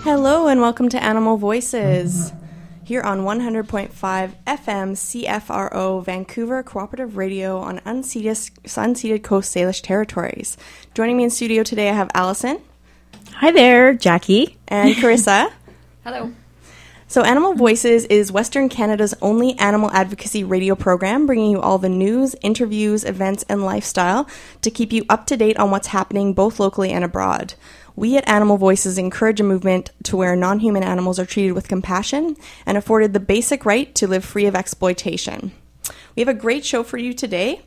Hello and welcome to Animal Voices, here on 100.5 FM CFRO Vancouver Cooperative Radio on unceded Coast Salish territories. Joining me in studio today I have Allison. Hi there, Jackie. And Carissa. Hello. So Animal Voices is Western Canada's only animal advocacy radio program, bringing you all the news, interviews, events, and lifestyle to keep you up to date on what's happening both locally and abroad. We at Animal Voices encourage a movement to where non-human animals are treated with compassion and afforded the basic right to live free of exploitation. We have a great show for you today.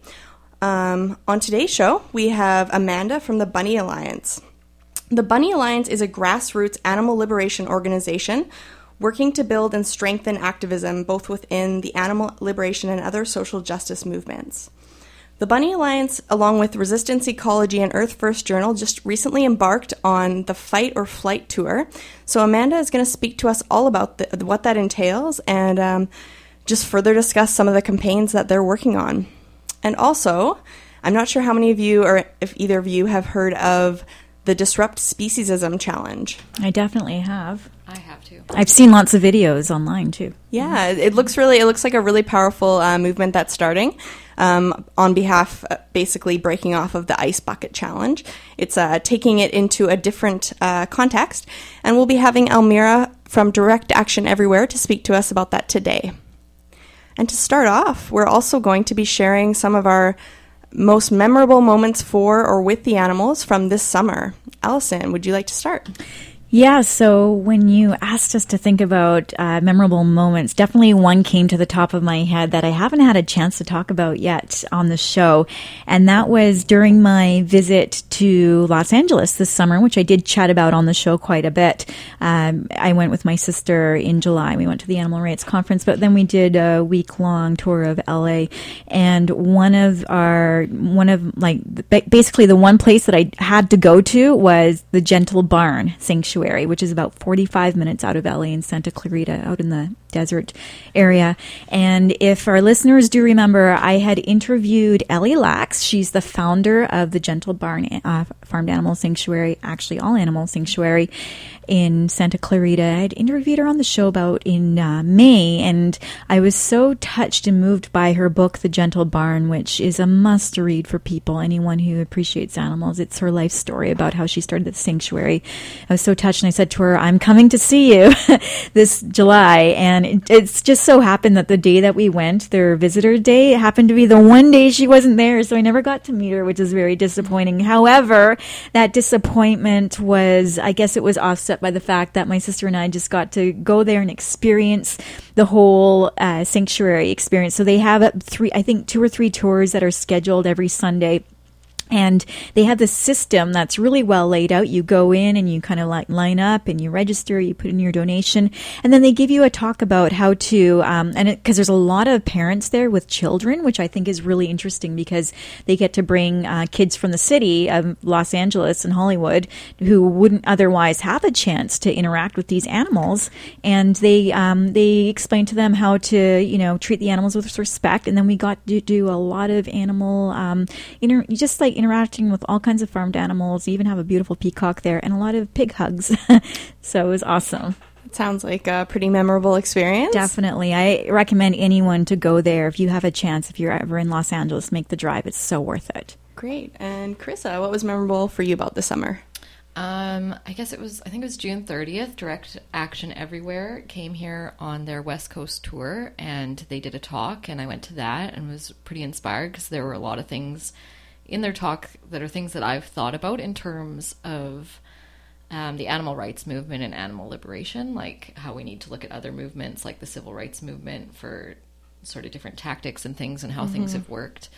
On today's show, we have Amanda from the Bunny Alliance. The Bunny Alliance is a grassroots animal liberation organization working to build and strengthen activism both within the animal liberation and other social justice movements. The Bunny Alliance, along with Resistance Ecology and Earth First Journal, just recently embarked on the Fight or Flight tour. So Amanda is going to speak to us all about what that entails and just further discuss some of the campaigns that they're working on. And also, I'm not sure how many of you, or if either of you, have heard of the Disrupt Speciesism Challenge. I definitely have. I have too. I've seen lots of videos online too. Yeah, it looks like a really powerful movement that's starting on behalf, basically breaking off of the Ice Bucket Challenge. It's taking it into a different context, and we'll be having Elmira from Direct Action Everywhere to speak to us about that today. And to start off, we're also going to be sharing some of our most memorable moments for or with the animals from this summer. Allison, would you like to start? Yeah, so when you asked us to think about memorable moments, definitely one came to the top of my head that I haven't had a chance to talk about yet on the show, and that was during my visit to Los Angeles this summer, which I did chat about on the show quite a bit. I went with my sister in July. We went to the Animal Rights Conference, but then we did a week-long tour of LA, and basically the one place that I had to go to was the Gentle Barn Sanctuary, which is about 45 minutes out of LA in Santa Clarita, out in the desert area. And if our listeners do remember, I had interviewed Ellie Lax. She's the founder of the Gentle Barn Farmed Animal Sanctuary, actually all animal sanctuary in Santa Clarita. I had interviewed her on the show about in May, and I was so touched and moved by her book, The Gentle Barn, which is a must-read for people, anyone who appreciates animals. It's her life story about how she started the sanctuary. I was so touched, and I said to her, I'm coming to see you this July. And it's just so happened that the day that we went, their visitor day, it happened to be the one day she wasn't there, so I never got to meet her, which is very disappointing. However, that disappointment was, I guess it was offset by the fact that my sister and I just got to go there and experience the whole sanctuary experience. So they have 2 or 3 tours that are scheduled every Sunday. And they have this system that's really well laid out. You go in and you kind of line up and you register, you put in your donation, and then they give you a talk about how to, because there's a lot of parents there with children, which I think is really interesting because they get to bring kids from the city of Los Angeles and Hollywood who wouldn't otherwise have a chance to interact with these animals. And they explain to them how to, treat the animals with respect. And then we got to do a lot of animal, interacting with all kinds of farmed animals. You even have a beautiful peacock there and a lot of pig hugs. So it was awesome. It sounds like a pretty memorable experience. Definitely. I recommend anyone to go there if you have a chance. If you're ever in Los Angeles, make the drive. It's so worth it. Great. And Carissa, what was memorable for you about the summer? I think it was June 30th. Direct Action Everywhere came here on their West Coast tour, and they did a talk, and I went to that and was pretty inspired because there were a lot of things in their talk that are things that I've thought about in terms of the animal rights movement and animal liberation, like how we need to look at other movements like the civil rights movement for sort of different tactics and things and how things have worked.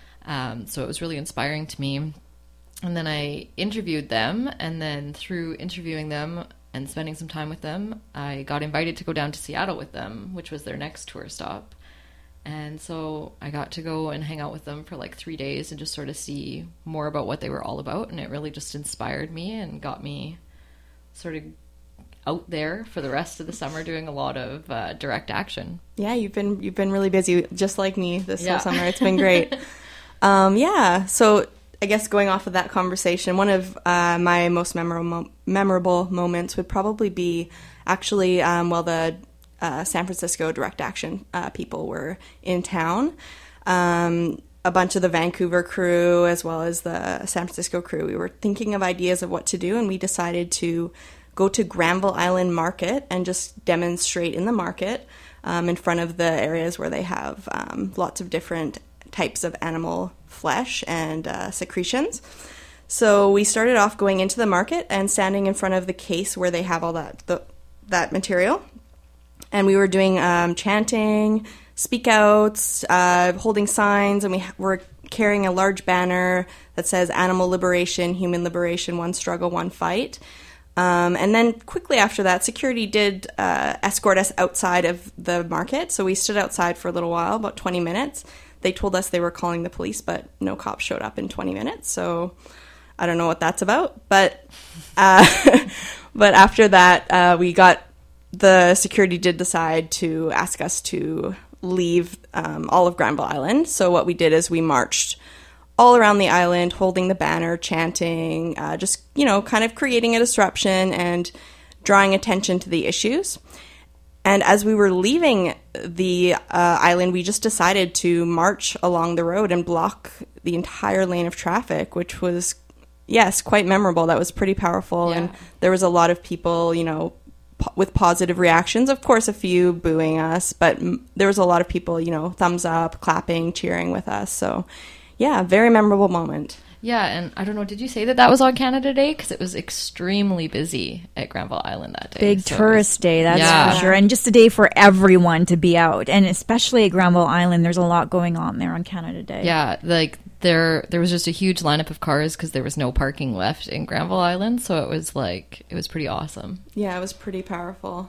So it was really inspiring to me. And then I interviewed them, and then through interviewing them and spending some time with them, I got invited to go down to Seattle with them, which was their next tour stop. And so I got to go and hang out with them for like 3 days and just sort of see more about what they were all about. And it really just inspired me and got me sort of out there for the rest of the summer doing a lot of direct action. Yeah, you've been really busy, just like me this whole summer. It's been great. So I guess going off of that conversation, one of my most memorable moments would probably be actually while the San Francisco Direct Action people were in town. A bunch of the Vancouver crew as well as the San Francisco crew, we were thinking of ideas of what to do, and we decided to go to Granville Island Market and just demonstrate in the market in front of the areas where they have lots of different types of animal flesh and secretions. So we started off going into the market and standing in front of the case where they have all that material. And we were doing chanting, speak outs, holding signs, and we were carrying a large banner that says animal liberation, human liberation, one struggle, one fight. And then quickly after that, security did escort us outside of the market. So we stood outside for a little while, about 20 minutes. They told us they were calling the police, but no cops showed up in 20 minutes. So I don't know what that's about. But but after that, the security did decide to ask us to leave all of Granville Island. So what we did is we marched all around the island, holding the banner, chanting, just, kind of creating a disruption and drawing attention to the issues. And as we were leaving the island, we just decided to march along the road and block the entire lane of traffic, which was, yes, quite memorable. That was pretty powerful. Yeah. And there was a lot of people, with positive reactions. Of course, a few booing us, but there was a lot of people, thumbs up, clapping, cheering with us. So, yeah, very memorable moment. Yeah, and I don't know, did you say that was on Canada Day? Because it was extremely busy at Granville Island that day. Big tourist day, that's for sure. And just a day for everyone to be out. And especially at Granville Island, there's a lot going on there on Canada Day. Yeah, like there was just a huge lineup of cars because there was no parking left in Granville Island. So it was pretty awesome. Yeah, it was pretty powerful.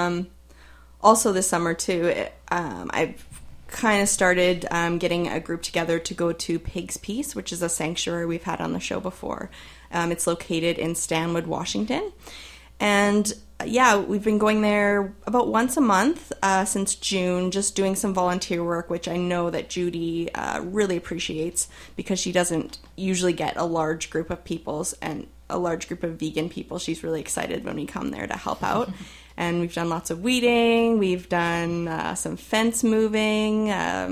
Also this summer too, I've kind of started getting a group together to go to Pig's Peace, which is a sanctuary we've had on the show before. It's located in Stanwood, Washington. And we've been going there about once a month since June, just doing some volunteer work, which I know that Judy really appreciates because she doesn't usually get a large group of peoples and a large group of vegan people. She's really excited when we come there to help out. And we've done lots of weeding, we've done some fence moving,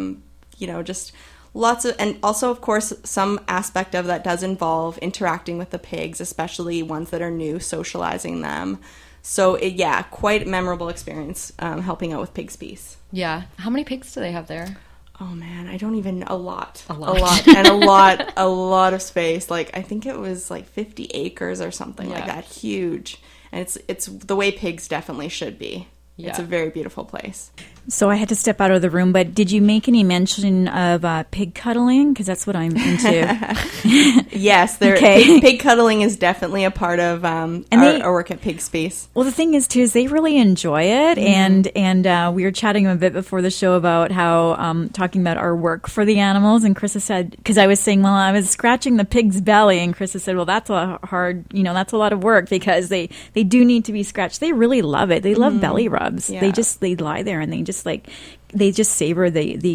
just lots of, and also, of course, some aspect of that does involve interacting with the pigs, especially ones that are new, socializing them. So, quite a memorable experience helping out with Pig's Peace. Yeah. How many pigs do they have there? Oh, man, I don't even, a lot. And a lot of space. Like, I think it was like 50 acres or something like that. Huge. And it's the way pigs definitely should be. Yeah. It's a very beautiful place. So I had to step out of the room, but did you make any mention of pig cuddling? Because that's what I'm into. Yes, pig cuddling is definitely a part of our work at Pig's Peace. Well, the thing is, too, is they really enjoy it. Mm-hmm. And we were chatting a bit before the show about how, talking about our work for the animals. And Chris said, because I was saying, well, I was scratching the pig's belly. And Chris said, well, that's a hard, that's a lot of work because they do need to be scratched. They really love it. They love belly rubs. Yeah. They lie there and they just savor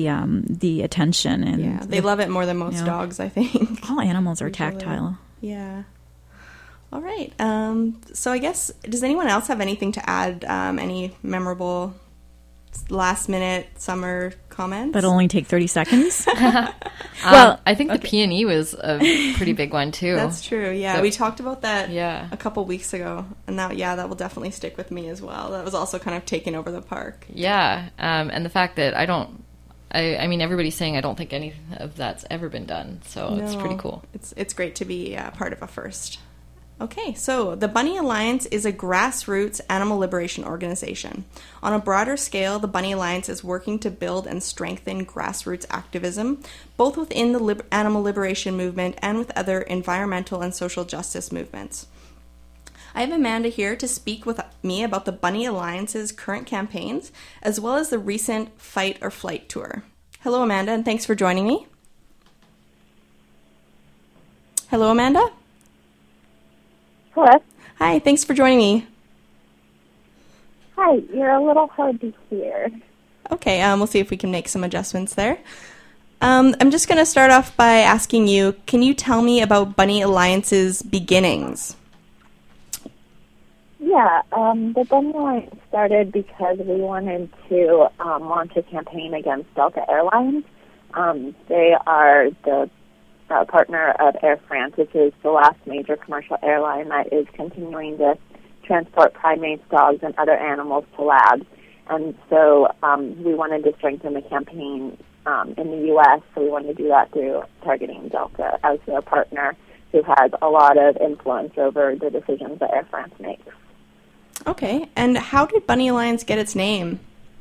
the attention, and they love it more than most dogs, I think. All animals are tactile. Yeah. All right. So I guess, does anyone else have anything to add? Any memorable last minute summer comments? That'll only take 30 seconds. Well, I think the P&E was a pretty big one too. That's true. Yeah, so, we talked about that a couple weeks ago, and that will definitely stick with me as well. That was also kind of taking over the park. Yeah, and the fact that I mean, everybody's saying I don't think any of that's ever been done, so it's pretty cool. It's great to be part of a first. Okay, so the Bunny Alliance is a grassroots animal liberation organization. On a broader scale, the Bunny Alliance is working to build and strengthen grassroots activism, both within the animal liberation movement and with other environmental and social justice movements. I have Amanda here to speak with me about the Bunny Alliance's current campaigns, as well as the recent Fight or Flight tour. Hello, Amanda, and thanks for joining me. Hello, Amanda? Hello. Hi, thanks for joining me. Hi, you're a little hard to hear. Okay, we'll see if we can make some adjustments there. I'm just going to start off by asking you, can you tell me about Bunny Alliance's beginnings? Yeah, the Bunny Alliance started because we wanted to launch a campaign against Delta Airlines. They are the partner of Air France, which is the last major commercial airline that is continuing to transport primates, dogs, and other animals to labs. And so we wanted to strengthen the campaign in the U.S., so we wanted to do that through targeting Delta as their partner who has a lot of influence over the decisions that Air France makes. Okay, and how did Bunny Alliance get its name?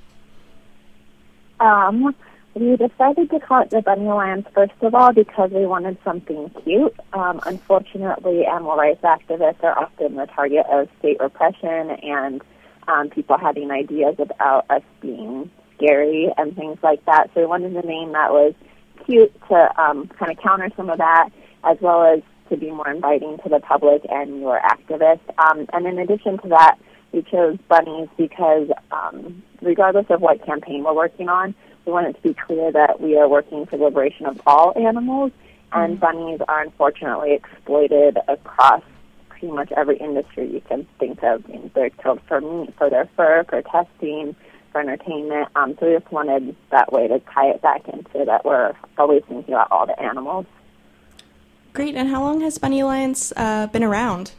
We decided to call it the Bunny Alliance, first of all, because we wanted something cute. Unfortunately, animal rights activists are often the target of state repression and people having ideas about us being scary and things like that. So we wanted a name that was cute to kind of counter some of that, as well as to be more inviting to the public and your activists. And in addition to that, we chose bunnies because regardless of what campaign we're working on, we want it to be clear that we are working for the liberation of all animals, and bunnies are unfortunately exploited across pretty much every industry you can think of. I mean, they're killed for meat, for their fur, for testing, for entertainment. So we just wanted that way to tie it back into that we're always thinking about all the animals. Great, and how long has Bunny Alliance been around?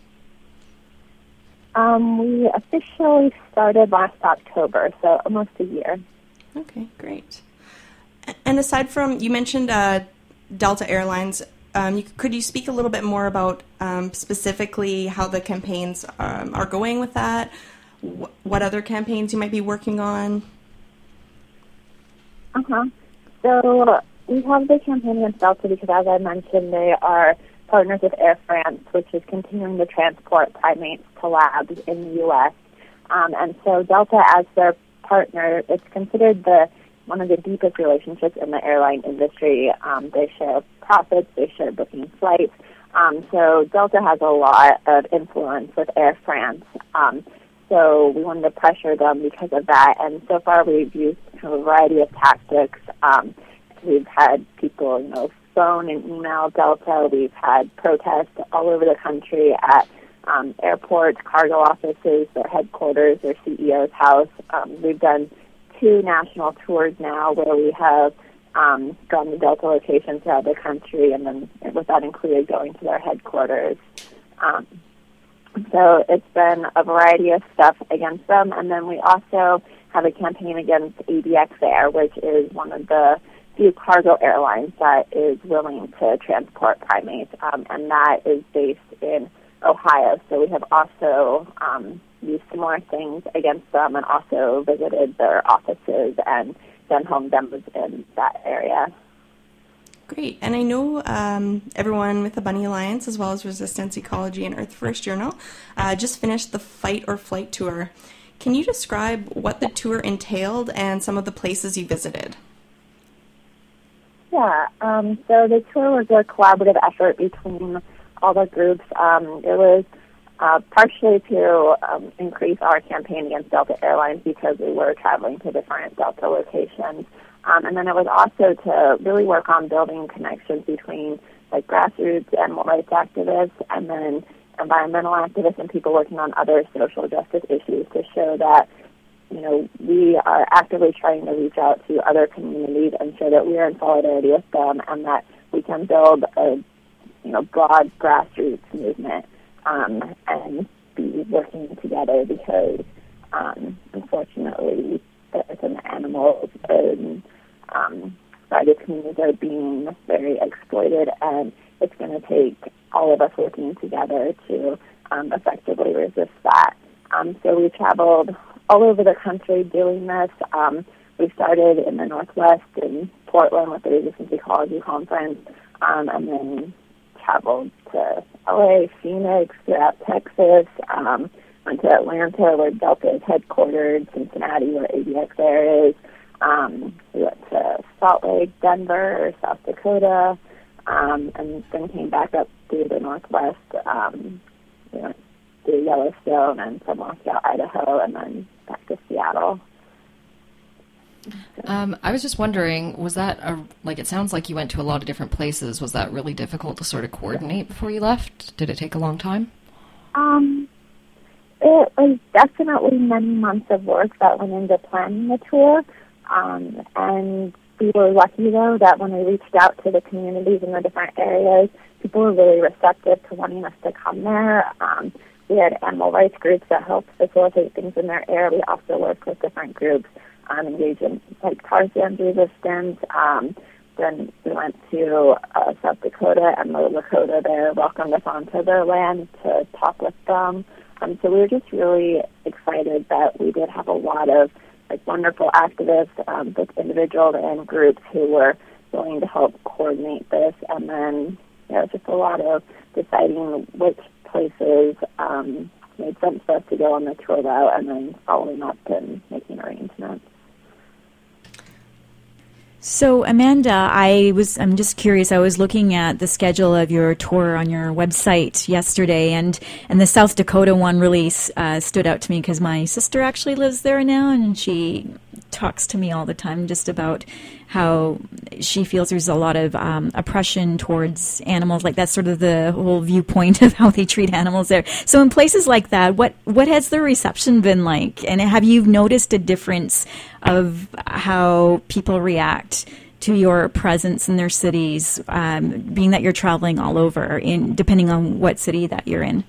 We officially started last October, so almost a year. Okay, great. And aside from, you mentioned Delta Airlines, could you speak a little bit more about specifically how the campaigns are going with that? What other campaigns you might be working on? So we have the campaign against Delta because, as I mentioned, they are partners with Air France, which is continuing to transport primates to labs in the U.S. And so Delta, as their partner, it's considered one of the deepest relationships in the airline industry. They share profits, they share booking flights. So Delta has a lot of influence with Air France. So we wanted to pressure them because of that. And so far we've used kind of a variety of tactics. We've had people, phone and email Delta. We've had protests all over the country at airports, cargo offices, their headquarters, their CEO's house. We've done 2 national tours now where we have gone to Delta locations throughout the country, and then with that included going to their headquarters. So it's been a variety of stuff against them. And then we also have a campaign against ABX Air, which is one of the few cargo airlines that is willing to transport primates, and that is based in Ohio. So we have also used similar things against them and also visited their offices and done home demos in that area. Great. And I know everyone with the Bunny Alliance, as well as Resistance Ecology and Earth First Journal, just finished the Fight or Flight tour. Can you describe what the tour entailed and some of the places you visited? Yeah, so the tour was a collaborative effort between all the groups. It was partially to increase our campaign against Delta Airlines because we were traveling to different Delta locations. And then it was also to really work on building connections between grassroots animal rights activists and then environmental activists and people working on other social justice issues to show that we are actively trying to reach out to other communities and show that we are in solidarity with them and that we can build a broad grassroots movement and be working together because unfortunately some animals and private communities are being very exploited, and it's going to take all of us working together to effectively resist that. So we traveled all over the country doing this. We started in the Northwest in Portland with the Resistance Ecology Conference, and then traveled to LA, Phoenix, throughout Texas, went to Atlanta where Delta is headquartered, Cincinnati where ABX Air is. We went to Salt Lake, Denver, South Dakota, and then came back up through the Northwest, we went to Yellowstone and from Moscow, Idaho, and then back to Seattle. I was just wondering, was that it sounds like you went to a lot of different places. Was that really difficult to sort of coordinate before you left? Did it take a long time? It was definitely many months of work that went into planning the tour. And we were lucky, though, that when we reached out to the communities in the different areas, people were really receptive to wanting us to come there. We had animal rights groups that helped facilitate things in their area. We also worked with different groups engaged in tar sand resistance. Then we went to South Dakota, and the Lakota there welcomed us onto their land to talk with them. So we were just really excited that we did have a lot of wonderful activists, both individuals and groups, who were willing to help coordinate this. And then just a lot of deciding which places made sense for us to go on the tour route, and then following up and making arrangements. So, Amanda, I'm just curious. I was looking at the schedule of your tour on your website yesterday, and the South Dakota one really stood out to me because my sister actually lives there now, and she talks to me all the time just about how she feels there's a lot of oppression towards animals. Like, that's sort of the whole viewpoint of how they treat animals there. So in places like that, what has the reception been like? And have you noticed a difference of how people react to your presence in their cities, being that you're traveling all over, depending on what city that you're in?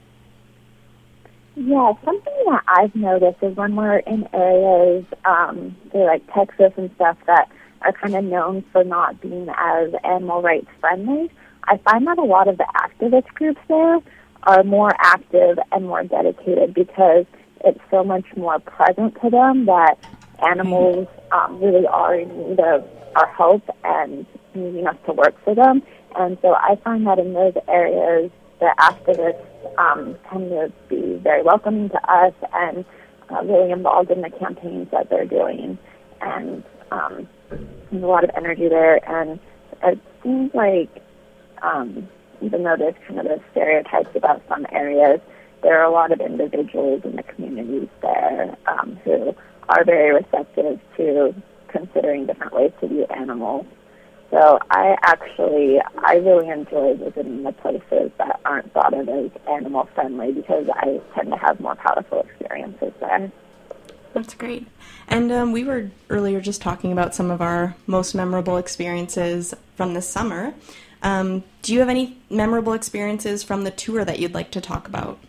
Yeah, something that I've noticed is when we're in areas, say like Texas and stuff, that are kind of known for not being as animal rights friendly, I find that a lot of the activist groups there are more active and more dedicated because it's so much more present to them that animals really are in need of our help and needing us to work for them. And so I find that in those areas, the activists tend to be very welcoming to us and really involved in the campaigns that they're doing. And there's a lot of energy there. And it seems like even though there's kind of the stereotypes about some areas, there are a lot of individuals in the communities there who are very receptive to considering different ways to view animals. So I really enjoy visiting the places that aren't thought of as animal friendly because I tend to have more powerful experiences there. That's great. And we were earlier just talking about some of our most memorable experiences from this summer. Do you have any memorable experiences from the tour that you'd like to talk about?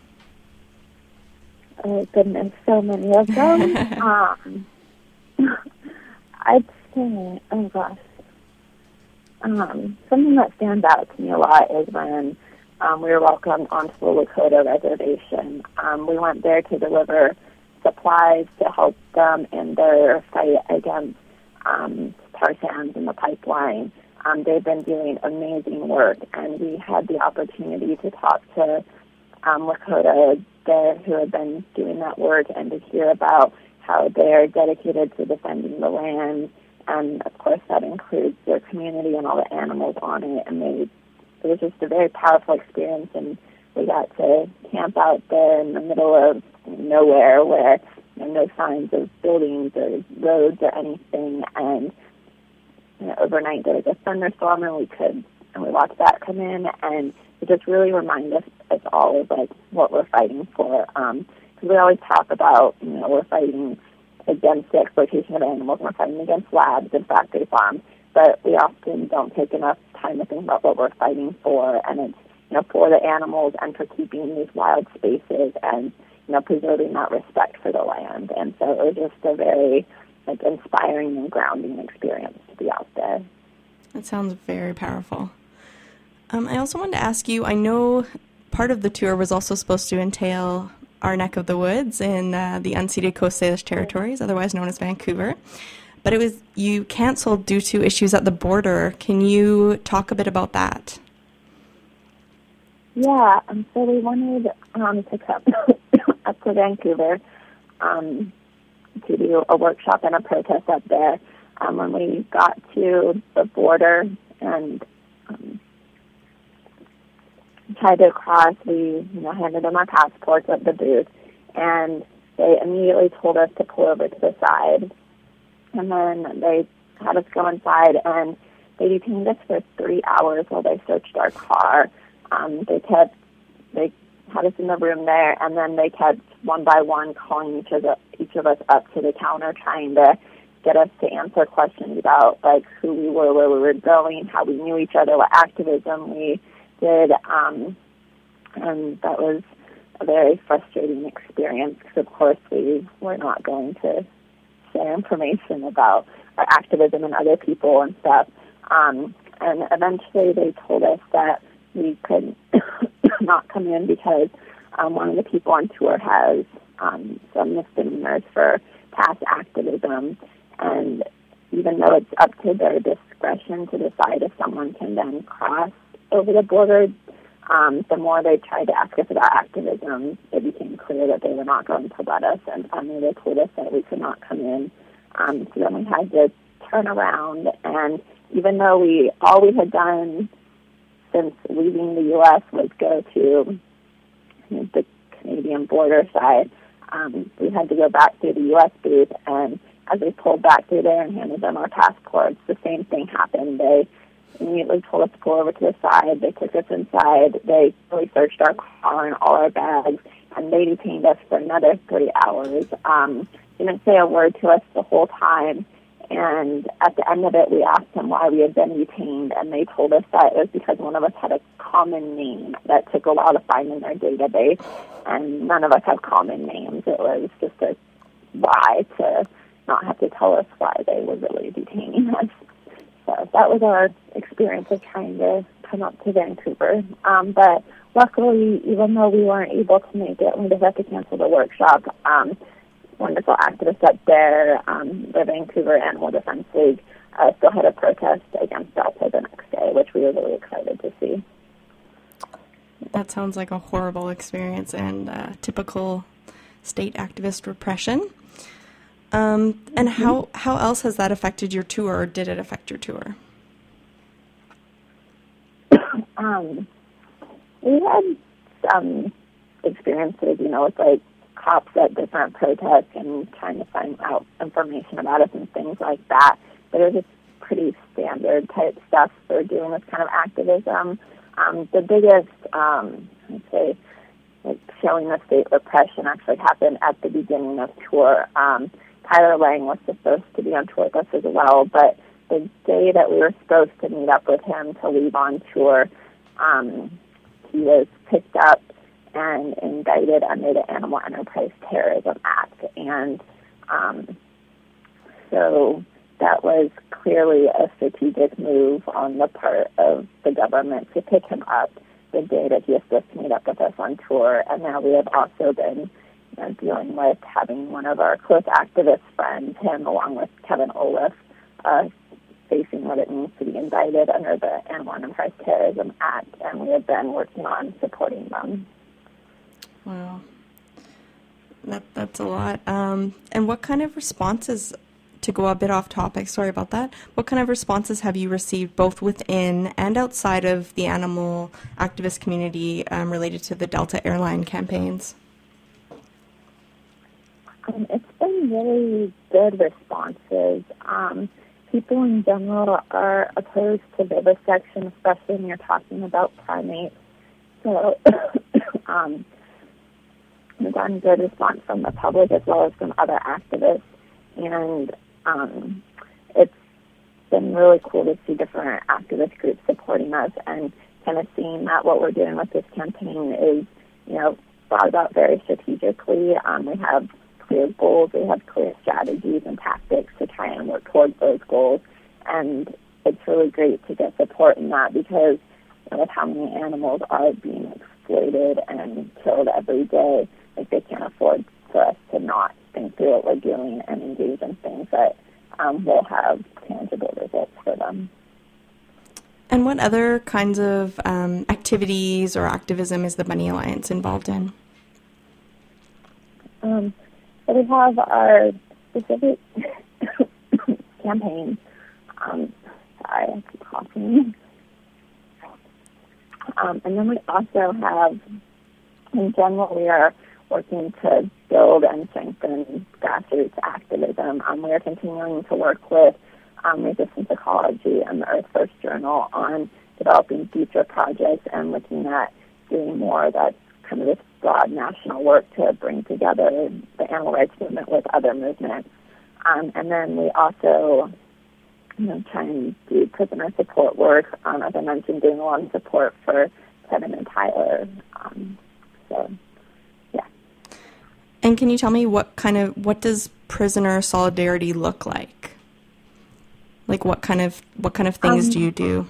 Oh, goodness, so many of them. I'd say, oh gosh. Something that stands out to me a lot is when we were welcomed onto the Lakota reservation. We went there to deliver supplies to help them in their fight against tar sands in the pipeline. They've been doing amazing work, and we had the opportunity to talk to Lakota there who had been doing that work and to hear about how they're dedicated to defending the land. And, of course, that includes their community and all the animals on it. And it was just a very powerful experience. And we got to camp out there in the middle of nowhere where no signs of buildings or roads or anything. And overnight there was a thunderstorm, and we watched that come in. And it just really reminded us all of what we're fighting for. Because we always talk about we're fighting against the exploitation of animals, we're fighting against labs and factory farms, but we often don't take enough time to think about what we're fighting for, and it's for the animals and for keeping these wild spaces and preserving that respect for the land. And so it was just a very inspiring and grounding experience to be out there. That sounds very powerful. I also wanted to ask you, I know part of the tour was also supposed to entail our neck of the woods in the unceded Coast Salish territories, otherwise known as Vancouver. But you canceled due to issues at the border. Can you talk a bit about that? Yeah, so we wanted to come up to Vancouver to do a workshop and a protest up there. When we got to the border and tried to cross, we handed them our passports at the booth, and they immediately told us to pull over to the side. And then they had us go inside, and they detained us for 3 hours while they searched our car. They had us in the room there, and then they kept one by one calling each of us up to the counter, trying to get us to answer questions about like who we were, where we were going, how we knew each other, what activism we did, and that was a very frustrating experience because, of course, we were not going to share information about our activism and other people and stuff. And eventually they told us that we could not come in because one of the people on tour has some misdemeanors for past activism. And even though it's up to their discretion to decide if someone can then cross over the border, the more they tried to ask us about activism, it became clear that they were not going to let us. And finally they told us that we could not come in. So then we had to turn around. And even though all we had done since leaving the U.S. was go to the Canadian border side, we had to go back through the U.S. booth, and as we pulled back through there and handed them our passports, the same thing happened. They immediately told us to pull over to the side. They took us inside. They really searched our car and all our bags, and they detained us for another 3 hours. Didn't say a word to us the whole time. And at the end of it, we asked them why we had been detained, and they told us that it was because one of us had a common name that took a while to find in their database, and none of us have common names. It was just a lie to not have to tell us why they were really detaining us. So that was our experience of trying to come up to Vancouver. But luckily, even though we weren't able to make it, we just had to cancel the workshop. Wonderful activists up there, the Vancouver Animal Defense League, still had a protest against Delta the next day, which we were really excited to see. That sounds like a horrible experience and typical state activist repression. And how else has that affected your tour, or did it affect your tour? We had some experiences, with like cops at different protests and trying to find out information about us and things like that. But it was just pretty standard type stuff for doing this kind of activism. The biggest, I'd say, like showing the state repression actually happened at the beginning of tour. Tyler Lang was supposed to be on tour with us as well, but the day that we were supposed to meet up with him to leave on tour, he was picked up and indicted under the Animal Enterprise Terrorism Act. And so that was clearly a strategic move on the part of the government to pick him up the day that he was supposed to meet up with us on tour. And now we have also been dealing with having one of our close activist friends, him along with Kevin Olaf, facing what it means to be indicted under the Animal Enterprise Terrorism Act. And we have been working on supporting them. Wow. That's a lot. And what kind of responses, to go a bit off topic, sorry about that, what kind of responses have you received both within and outside of the animal activist community related to the Delta airline campaigns? It's been really good responses. People in general are opposed to vivisection, especially when you're talking about primates. So we've gotten good response from the public as well as from other activists. And it's been really cool to see different activist groups supporting us and kind of seeing that what we're doing with this campaign is, thought about very strategically. We have clear goals, we have clear strategies and tactics to try and work towards those goals. And it's really great to get support in that because with how many animals are being exploited and killed every day, they can't afford for us to not think through what we're doing and engage in things that will have tangible results for them. And what other kinds of activities or activism is the Bunny Alliance involved in? So we have our specific campaign. Sorry, I keep coughing. And then we also have, in general, we are working to build and strengthen grassroots activism. We are continuing to work with Resistance Ecology and the Earth First Journal on developing future projects and looking at doing more that's kind of this broad national work to bring together the animal rights movement with other movements. And then we also, try and do prisoner support work. As I mentioned, doing a lot of support for Kevin and Tyler. So, yeah. And can you tell me what does prisoner solidarity look like? Like what kind of things do you do?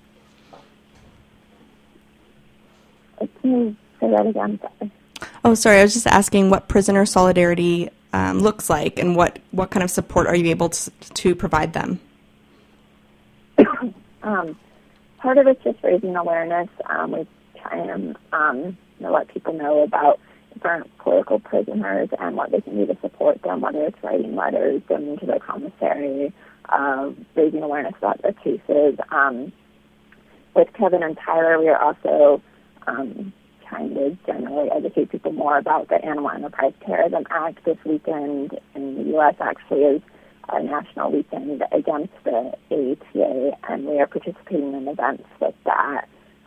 Can you say that again? Sorry. Oh, sorry. I was just asking what prisoner solidarity looks like, and what kind of support are you able to provide them? Part of it's just raising awareness. We try and let people know about different political prisoners and what they can do to support them, whether it's writing letters, going to their commissary, raising awareness about their cases. With Kevin and Tyler, we are also trying to generally educate people more about the Animal Enterprise Terrorism Act. This weekend in the U.S. actually is a national weekend against the AETA, and we are participating in events with that.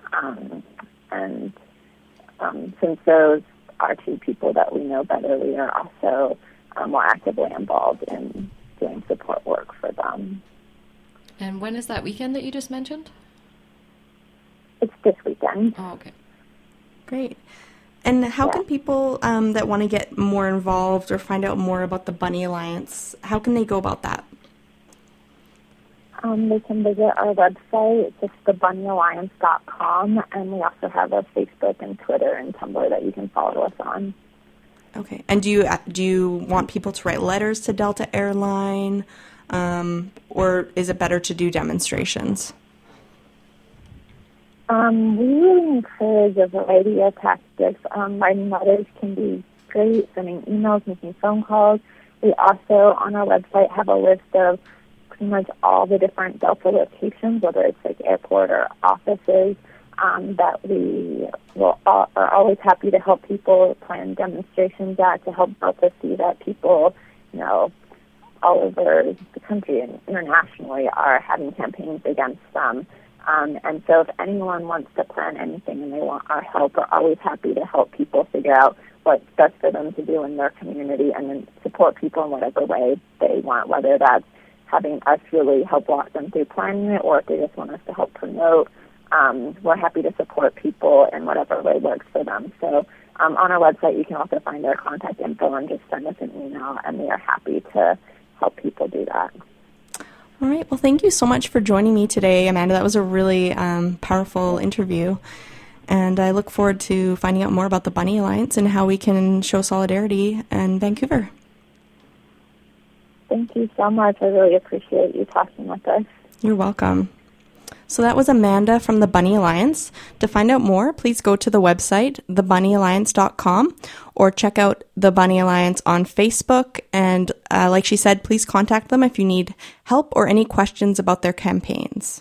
Since those are two people that we know better, we are also more actively involved in doing support work for them. And when is that weekend that you just mentioned? It's this weekend. Oh, okay. Great. And how can people that want to get more involved or find out more about the Bunny Alliance, how can they go about that? They can visit our website. It's just thebunnyalliance.com, and we also have a Facebook and Twitter and Tumblr that you can follow us on. Okay. And do you want people to write letters to Delta Airline, or is it better to do demonstrations? We really encourage a variety of tactics. Writing letters can be great, sending emails, making phone calls. We also, on our website, have a list of pretty much all the different Delta locations, whether it's like airport or offices, that we are always happy to help people plan demonstrations at, to help Delta see that people, all over the country and internationally are having campaigns against them. And so if anyone wants to plan anything and they want our help, we're always happy to help people figure out what's best for them to do in their community and then support people in whatever way they want, whether that's having us really help walk them through planning it or if they just want us to help promote. We're happy to support people in whatever way works for them. So on our website, you can also find our contact info and just send us an email, and we are happy to help people do that. All right. Well, thank you so much for joining me today, Amanda. That was a really powerful interview. And I look forward to finding out more about the Bunny Alliance and how we can show solidarity in Vancouver. Thank you so much. I really appreciate you talking with us. You're welcome. So that was Amanda from the Bunny Alliance. To find out more, please go to the website, thebunnyalliance.com, or check out the Bunny Alliance on Facebook. And like she said, please contact them if you need help or any questions about their campaigns.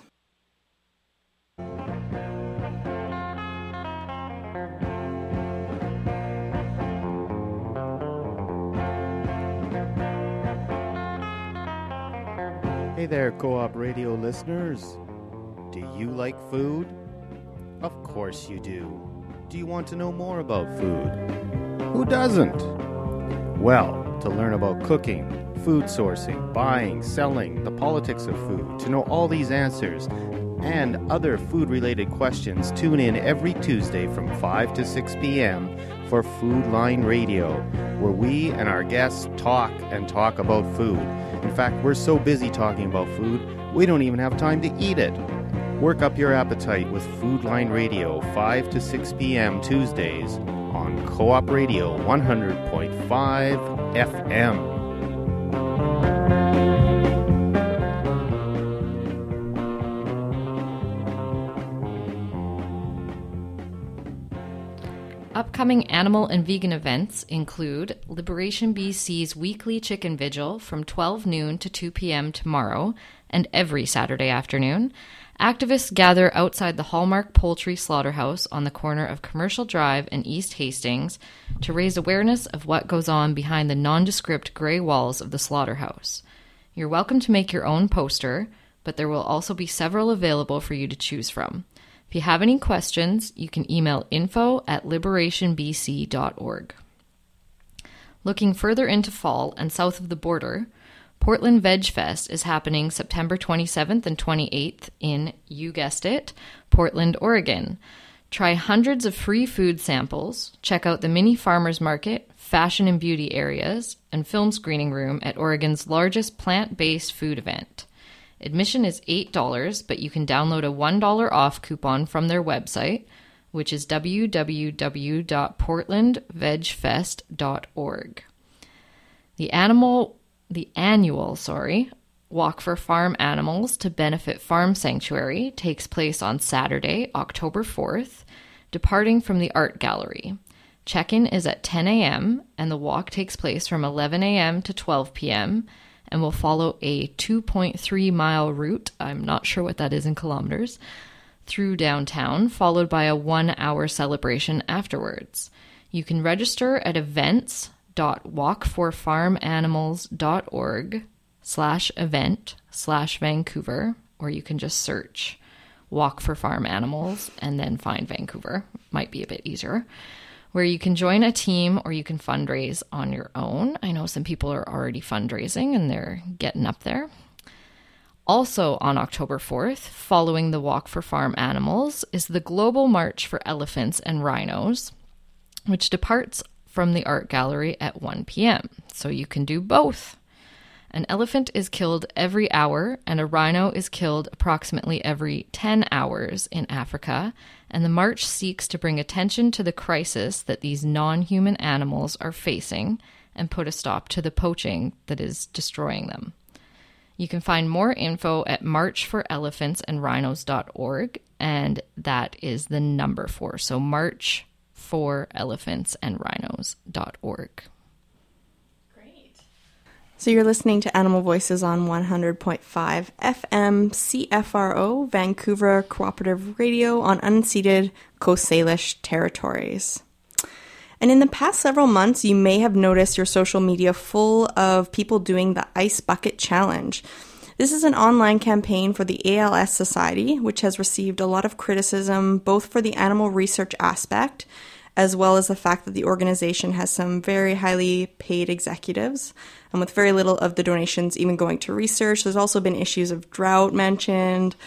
Hey there, Co-op Radio listeners. Do you like food? Of course you do. Do you want to know more about food? Who doesn't? Well, to learn about cooking, food sourcing, buying, selling, the politics of food, to know all these answers and other food-related questions, tune in every Tuesday from 5 to 6 p.m. for Food Line Radio, where we and our guests talk about food. In fact, we're so busy talking about food, we don't even have time to eat it. Work up your appetite with Food Line Radio, 5 to 6 p.m. Tuesdays on Co-op Radio 100.5 FM. Upcoming animal and vegan events include Liberation BC's weekly chicken vigil from 12 noon to 2 p.m. tomorrow and every Saturday afternoon. Activists gather outside the Hallmark Poultry Slaughterhouse on the corner of Commercial Drive and East Hastings to raise awareness of what goes on behind the nondescript gray walls of the slaughterhouse. You're welcome to make your own poster, but there will also be several available for you to choose from. If you have any questions, you can email info@liberationbc.org. Looking further into fall and south of the border, Portland Veg Fest is happening September 27th and 28th in, you guessed it, Portland, Oregon. Try hundreds of free food samples, check out the mini farmers market, fashion and beauty areas, and film screening room at Oregon's largest plant-based food event. Admission is $8, but you can download a $1 off coupon from their website, which is www.portlandvegfest.org. The annual Walk for Farm Animals to Benefit Farm Sanctuary takes place on Saturday, October 4th, departing from the Art Gallery. Check-in is at 10 a.m., and the walk takes place from 11 a.m. to 12 p.m., and will follow a 2.3-mile route, I'm not sure what that is in kilometers, through downtown, followed by a 1-hour celebration afterwards. You can register at events.walkforfarmanimals.org/event/Vancouver, or you can just search Walk for Farm Animals and then find Vancouver. Might be a bit easier. Where you can join a team or you can fundraise on your own. I know some people are already fundraising and they're getting up there. Also on October 4th, following the Walk for Farm Animals, is the Global March for Elephants and Rhinos, which departs from the Art Gallery at 1 p.m. So you can do both. An elephant is killed every hour, and a rhino is killed approximately every 10 hours in Africa, and the march seeks to bring attention to the crisis that these non-human animals are facing and put a stop to the poaching that is destroying them. You can find more info at marchforelephantsandrahinos.org, and that is the number 4, so marchforelephantsandrahinos.org. So you're listening to Animal Voices on 100.5 FM CFRO, Vancouver Cooperative Radio on unceded Coast Salish territories. And in the past several months, you may have noticed your social media full of people doing the Ice Bucket Challenge. This is an online campaign for the ALS Society, which has received a lot of criticism, both for the animal research aspect, as well as the fact that the organization has some very highly paid executives, and with very little of the donations even going to research. There's also been issues of drought mentioned.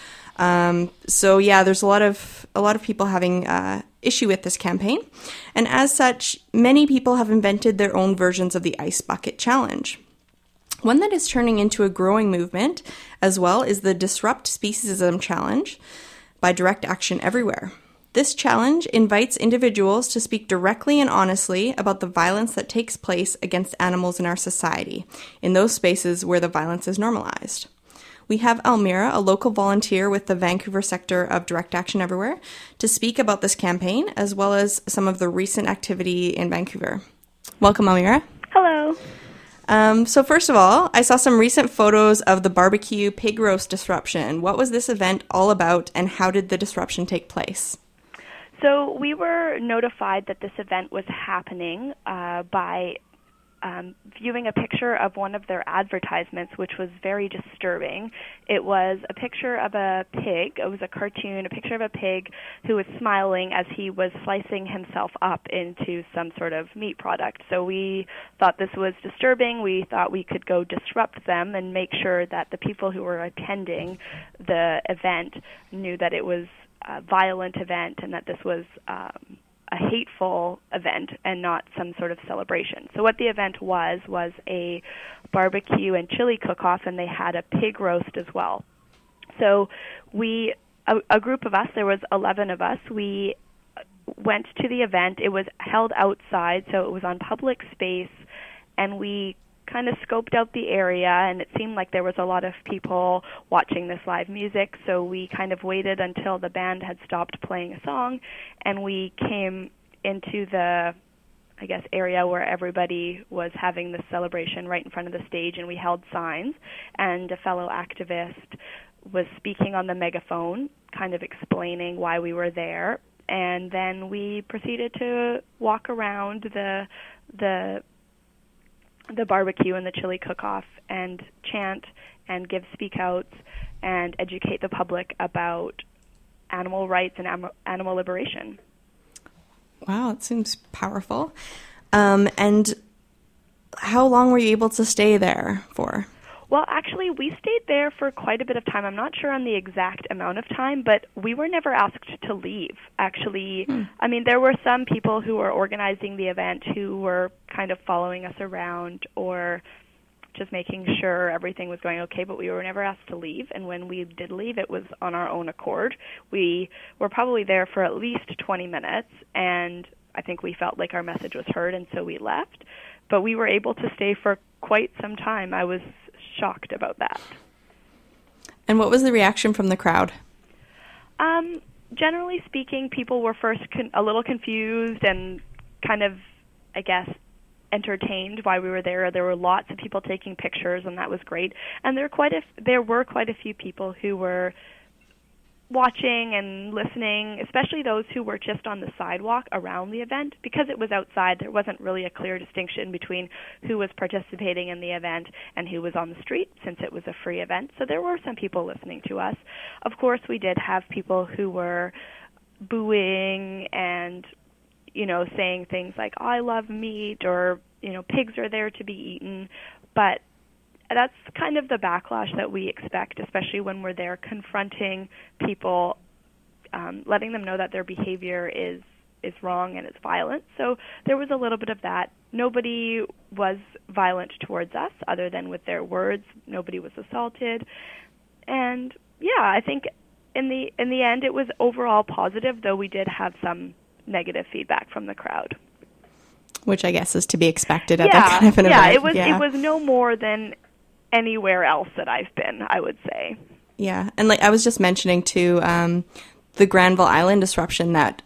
So yeah, there's a lot of people having issue with this campaign. And as such, many people have invented their own versions of the Ice Bucket Challenge. One that is turning into a growing movement as well is the Disrupt Speciesism Challenge by Direct Action Everywhere. This challenge invites individuals to speak directly and honestly about the violence that takes place against animals in our society, in those spaces where the violence is normalized. We have Almira, a local volunteer with the Vancouver sector of Direct Action Everywhere, to speak about this campaign, as well as some of the recent activity in Vancouver. Welcome, Almira. Hello. So first of all, I saw some recent photos of the barbecue pig roast disruption. What was this event all about, and how did the disruption take place? So we were notified that this event was happening by viewing a picture of one of their advertisements, which was very disturbing. It was a picture of a pig. It was a cartoon, a picture of a pig who was smiling as he was slicing himself up into some sort of meat product. So we thought this was disturbing. We thought we could go disrupt them and make sure that the people who were attending the event knew that it was a violent event and that this was a hateful event and not some sort of celebration. So what the event was a barbecue and chili cook-off, and they had a pig roast as well. So a group of us, there was 11 of us, we went to the event. It was held outside, so it was on public space, and we kind of scoped out the area, and it seemed like there was a lot of people watching this live music, so we kind of waited until the band had stopped playing a song, and we came into the, I guess, area where everybody was having this celebration right in front of the stage, and we held signs, and a fellow activist was speaking on the megaphone, kind of explaining why we were there, and then we proceeded to walk around the barbecue and the chili cook-off and chant and give speak-outs and educate the public about animal rights and animal liberation. Wow, it seems powerful. And how long were you able to stay there for? Well, actually, we stayed there for quite a bit of time. I'm not sure on the exact amount of time, but we were never asked to leave, actually. I mean, there were some people who were organizing the event who were kind of following us around or just making sure everything was going okay, but we were never asked to leave. And when we did leave, it was on our own accord. We were probably there for at least 20 minutes, and I think we felt like our message was heard, and so we left. But we were able to stay for quite some time. I was shocked about that. And what was the reaction from the crowd? Generally speaking, people were first a little confused and kind of, I guess, entertained why we were there. There were lots of people taking pictures, and that was great. And there were quite a few people who were watching and listening, especially those who were just on the sidewalk around the event. Because it was outside, there wasn't really a clear distinction between who was participating in the event and who was on the street, since it was a free event. So there were some people listening to us. Of course, we did have people who were booing and, saying things like, "Oh, I love meat," or, "Pigs are there to be eaten." But that's kind of the backlash that we expect, especially when we're there confronting people, letting them know that their behavior is wrong and it's violent. So there was a little bit of that. Nobody was violent towards us other than with their words. Nobody was assaulted. And yeah, I think in the end it was overall positive, though we did have some negative feedback from the crowd. Which I guess is to be expected at that kind of an event. It was no more than anywhere else that I've been, I would say. Yeah, and like I was just mentioning too, the Granville Island disruption that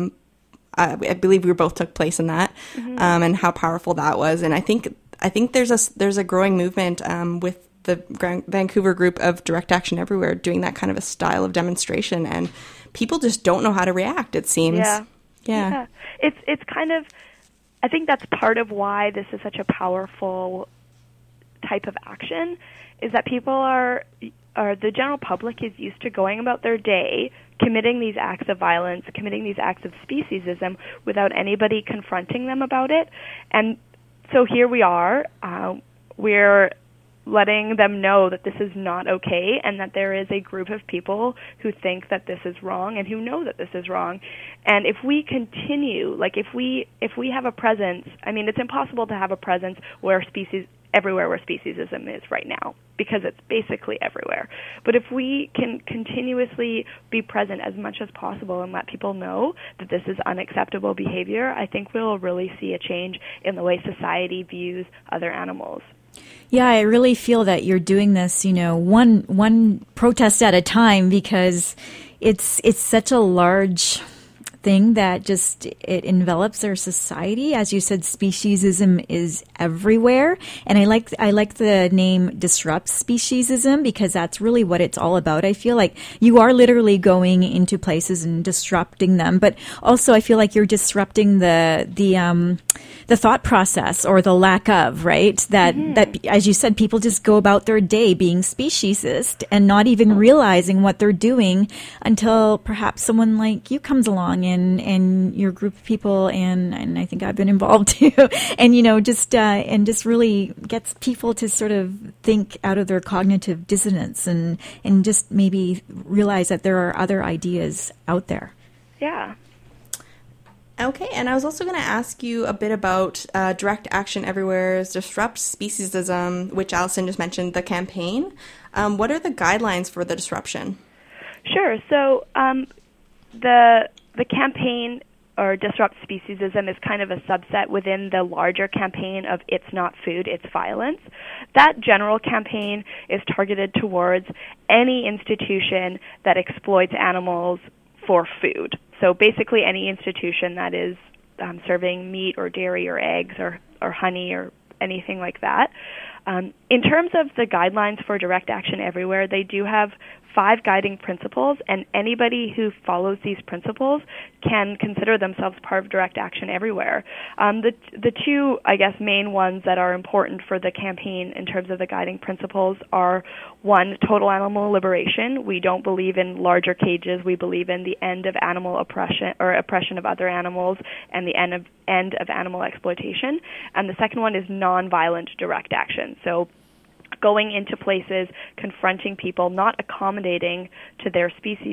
I believe we both took place in that, and how powerful that was. And I think there's a growing movement with the Vancouver group of Direct Action Everywhere doing that kind of a style of demonstration, and people just don't know how to react, it seems. Yeah. It's kind of, I think that's part of why this is such a powerful type of action, is that people are the general public is used to going about their day, committing these acts of violence, committing these acts of speciesism without anybody confronting them about it. And so here we are, we're letting them know that this is not okay, and that there is a group of people who think that this is wrong and who know that this is wrong. And if we continue, like if we have a presence, I mean, it's impossible to have a presence everywhere where speciesism is right now, because it's basically everywhere. But if we can continuously be present as much as possible and let people know that this is unacceptable behavior, I think we'll really see a change in the way society views other animals. Yeah, I really feel that you're doing this, one protest at a time, because it's such a large thing that just it envelops our society. As you said, speciesism is everywhere, and I like the name Disrupt Speciesism, because that's really what it's all about. I feel like you are literally going into places and disrupting them, but also I feel like you're disrupting the thought process, or the lack of, right? That as you said, people just go about their day being speciesist and not even realizing what they're doing until perhaps someone like you comes along and your group of people, and I think I've been involved too, and just really gets people to sort of think out of their cognitive dissonance and just maybe realize that there are other ideas out there. Yeah. Okay, and I was also going to ask you a bit about Direct Action Everywhere's Disrupt Speciesism, which Allison just mentioned, the campaign. What are the guidelines for the disruption? Sure. So the campaign, or Disrupt Speciesism, is kind of a subset within the larger campaign of It's Not Food, It's Violence. That general campaign is targeted towards any institution that exploits animals for food. So basically any institution that is serving meat or dairy or eggs or honey or anything like that. In terms of the guidelines for Direct Action Everywhere, they do have 5 guiding principles, and anybody who follows these principles can consider themselves part of Direct Action Everywhere. The two, I guess, main ones that are important for the campaign in terms of the guiding principles are, 1, total animal liberation. We don't believe in larger cages. We believe in the end of animal oppression or oppression of other animals and the end of animal exploitation. And the second one is nonviolent direct action. So going into places, confronting people, not accommodating to their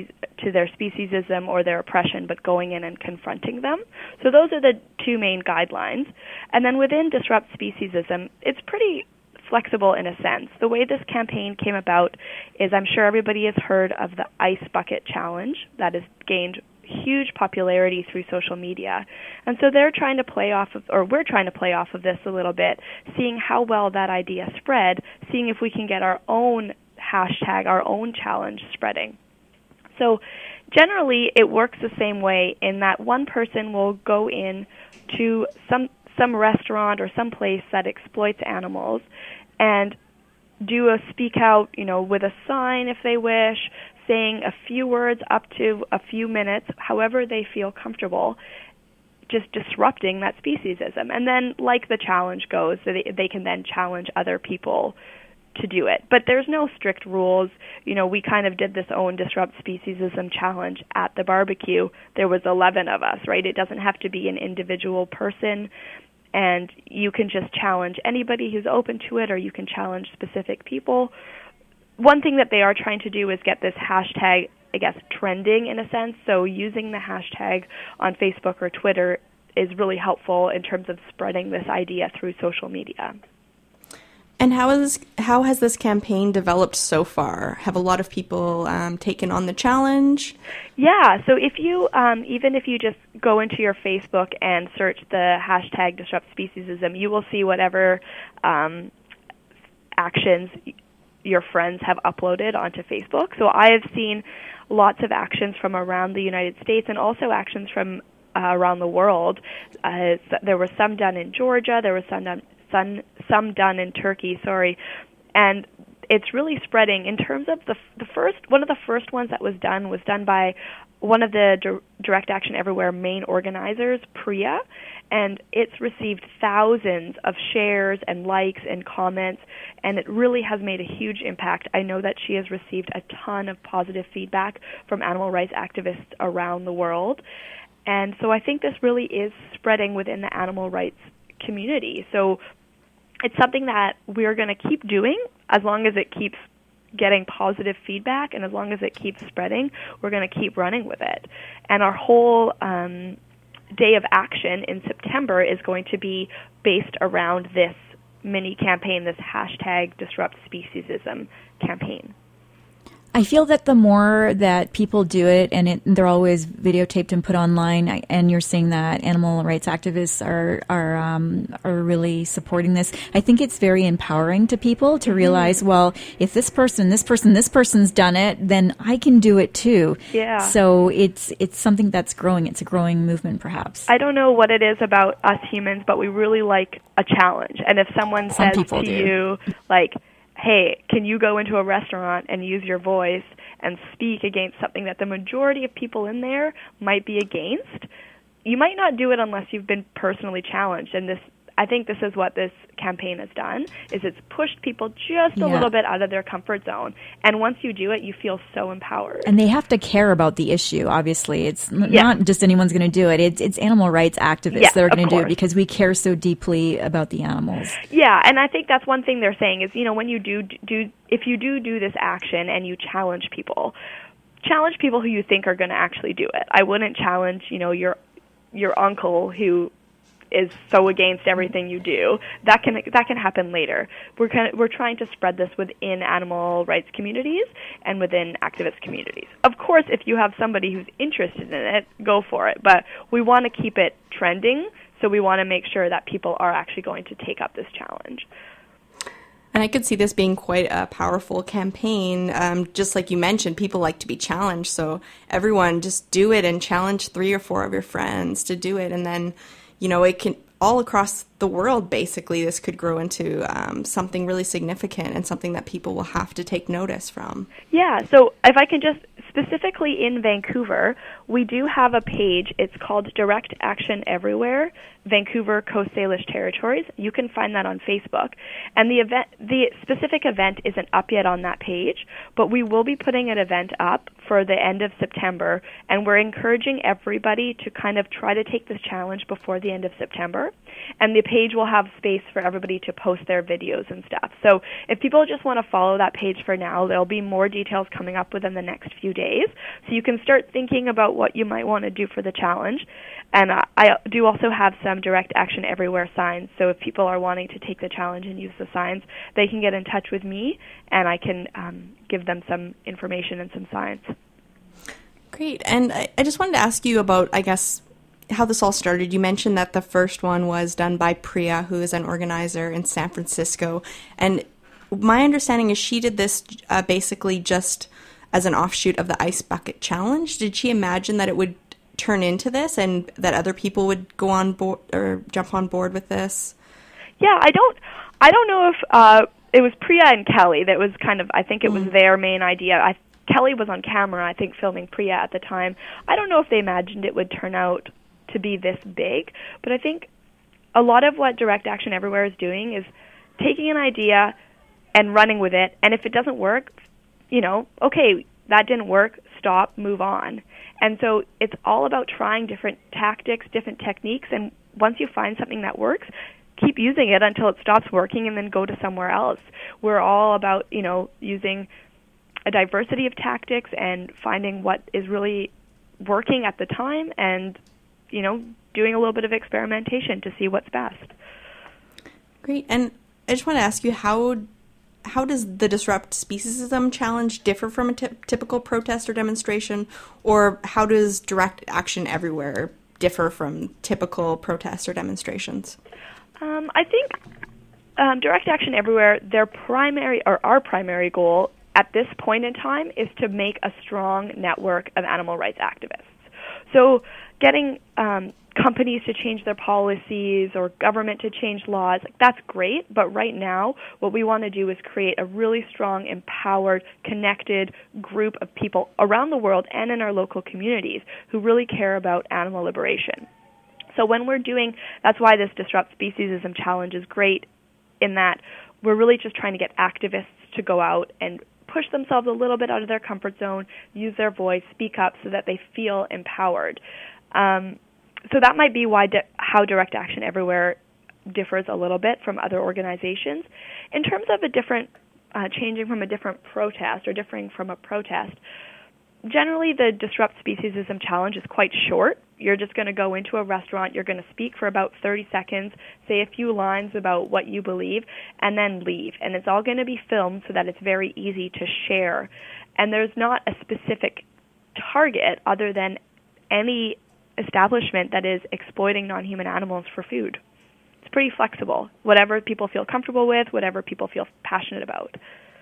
speciesism or their oppression, but going in and confronting them. So those are the 2 main guidelines. And then within Disrupt Speciesism, it's pretty flexible in a sense. The way this campaign came about is, I'm sure everybody has heard of the Ice Bucket Challenge that has gained huge popularity through social media. And so they're trying to play off of, or we're trying to play off of this a little bit, seeing how well that idea spread, seeing if we can get our own hashtag, our own challenge spreading. So generally it works the same way in that one person will go in to some restaurant or some place that exploits animals and do a speak out, with a sign if they wish, saying a few words up to a few minutes, however they feel comfortable, just disrupting that speciesism. And then, like the challenge goes, they can then challenge other people to do it. But there's no strict rules. We kind of did this own Disrupt Speciesism challenge at the barbecue. There was 11 of us, right? It doesn't have to be an individual person. And you can just challenge anybody who's open to it, or you can challenge specific people. One thing that they are trying to do is get this hashtag, I guess, trending in a sense. So using the hashtag on Facebook or Twitter is really helpful in terms of spreading this idea through social media. And how has this campaign developed so far? Have a lot of people taken on the challenge? Yeah, so if you, even if you just go into your Facebook and search the hashtag Disrupt Speciesism, you will see whatever actions your friends have uploaded onto Facebook. So I have seen lots of actions from around the United States and also actions from around the world. There were some done in Georgia, there was some done in Turkey, and it's really spreading. In terms of one of the first ones that was done by one of the Direct Action Everywhere main organizers, Priya, and it's received thousands of shares and likes and comments, and it really has made a huge impact. I know that she has received a ton of positive feedback from animal rights activists around the world, and so I think this really is spreading within the animal rights community. So it's something that we're going to keep doing as long as it keeps getting positive feedback, and as long as it keeps spreading, we're going to keep running with it. And our whole day of action in September is going to be based around this mini campaign, this hashtag Disrupt Speciesism campaign. I feel that the more that people do it, and they're always videotaped and put online, and you're seeing that animal rights activists are really supporting this. I think it's very empowering to people to realize, well, if this person's done it, then I can do it too. Yeah. So it's something that's growing. It's a growing movement, perhaps. I don't know what it is about us humans, but we really like a challenge. And if someone says to you, like, hey, can you go into a restaurant and use your voice and speak against something that the majority of people in there might be against? You might not do it unless you've been personally challenged. And I think this is what this campaign has done, is it's pushed people just a little bit out of their comfort zone. And once you do it, you feel so empowered. And they have to care about the issue, obviously. It's not just anyone's going to do it. It's animal rights activists that are going to do it because we care so deeply about the animals. Yeah, and I think that's one thing they're saying is, when you if you do this action and you challenge people who you think are going to actually do it. I wouldn't challenge, your uncle who is so against everything you do. That can happen later. We're trying to spread this within animal rights communities and within activist communities. Of course, if you have somebody who's interested in it, go for it. But we want to keep it trending, so we want to make sure that people are actually going to take up this challenge. And I could see this being quite a powerful campaign. Just like you mentioned, people like to be challenged. So everyone just do it and challenge 3 or 4 of your friends to do it. And then, it can all across the world, basically, this could grow into something really significant and something that people will have to take notice from. Yeah, so if I can just, specifically in Vancouver, we do have a page. It's called Direct Action Everywhere, Vancouver Coast Salish Territories. You can find that on Facebook. And the specific event isn't up yet on that page, but we will be putting an event up for the end of September, and we're encouraging everybody to kind of try to take this challenge before the end of September. And the page will have space for everybody to post their videos and stuff. So if people just want to follow that page for now, there'll be more details coming up within the next few days. So you can start thinking about what you might want to do for the challenge. And I do also have some Direct Action Everywhere signs. So if people are wanting to take the challenge and use the signs, they can get in touch with me, and I can give them some information and some signs. Great. And I just wanted to ask you about, I guess, how this all started. You mentioned that the first one was done by Priya, who is an organizer in San Francisco. And my understanding is she did this basically just as an offshoot of the Ice Bucket Challenge. Did she imagine that it would turn into this and that other people would go on board or jump on board with this? Yeah, I don't know if it was Priya and Kelly that was kind of, I think it was their main idea. Kelly was on camera, I think, filming Priya at the time. I don't know if they imagined it would turn out to be this big, but I think a lot of what Direct Action Everywhere is doing is taking an idea and running with it, and if it doesn't work, okay, that didn't work, stop, move on. And so it's all about trying different tactics, different techniques, and once you find something that works, keep using it until it stops working and then go to somewhere else. We're all about, using a diversity of tactics and finding what is really working at the time and doing a little bit of experimentation to see what's best. Great. And I just want to ask you, how does the Disrupt Speciesism Challenge differ from a typical protest or demonstration, or how does Direct Action Everywhere differ from typical protests or demonstrations? I think Direct Action Everywhere, our primary goal at this point in time is to make a strong network of animal rights activists. So getting companies to change their policies or government to change laws, that's great, but right now what we want to do is create a really strong, empowered, connected group of people around the world and in our local communities who really care about animal liberation. So when we're doing, that's why this Disrupt Speciesism Challenge is great, in that we're really just trying to get activists to go out and push themselves a little bit out of their comfort zone, use their voice, speak up so that they feel empowered. So that might be how Direct Action Everywhere differs a little bit from other organizations. In terms of changing from a different protest or differing from a protest, generally the Disrupt Speciesism Challenge is quite short. You're just going to go into a restaurant, you're going to speak for about 30 seconds, say a few lines about what you believe, and then leave. And it's all going to be filmed so that it's very easy to share. And there's not a specific target other than any establishment that is exploiting non-human animals for food. It's pretty flexible. Whatever people feel comfortable with, whatever people feel passionate about.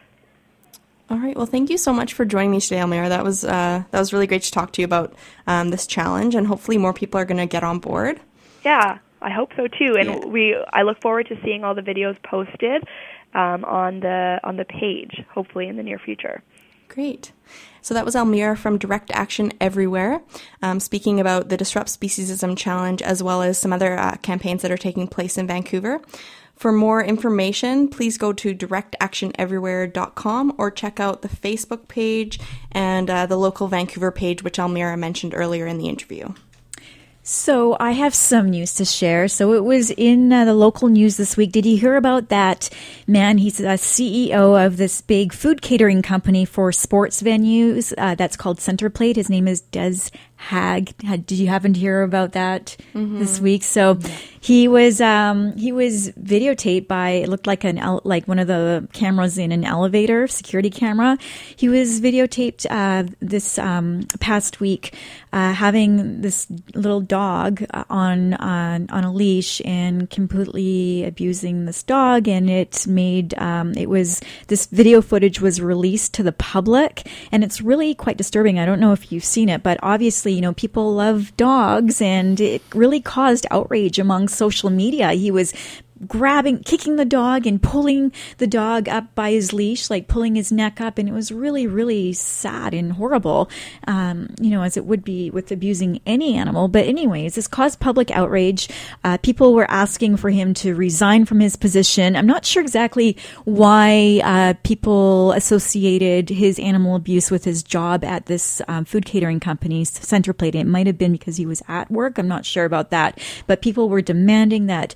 All right. Well, thank you so much for joining me today, Almira. That was really great to talk to you about this challenge, and hopefully more people are going to get on board. Yeah, I hope so too. And I look forward to seeing all the videos posted on the page, hopefully in the near future. Great. So that was Almira from Direct Action Everywhere, speaking about the Disrupt Speciesism Challenge, as well as some other campaigns that are taking place in Vancouver. For more information, please go to directactioneverywhere.com or check out the Facebook page and the local Vancouver page, which Almira mentioned earlier in the interview. So I have some news to share. So it was in the local news this week. Did you hear about that man? He's a CEO of this big food catering company for sports venues that's called Centerplate. His name is Des Did you happen to hear about that this week? So he was videotaped by, it looked like like one of the cameras in an elevator, security camera. He was videotaped this past week having this little dog on a leash and completely abusing this dog, and it made this video footage was released to the public, and it's really quite disturbing. I don't know if you've seen it, but obviously, people love dogs, and it really caused outrage among social media. He was kicking the dog and pulling the dog up by his leash, like pulling his neck up. And it was really, really sad and horrible, as it would be with abusing any animal. But anyways, this caused public outrage. People were asking for him to resign from his position. I'm not sure exactly why people associated his animal abuse with his job at this food catering company, Centerplate. It might have been because he was at work. I'm not sure about that. But people were demanding that,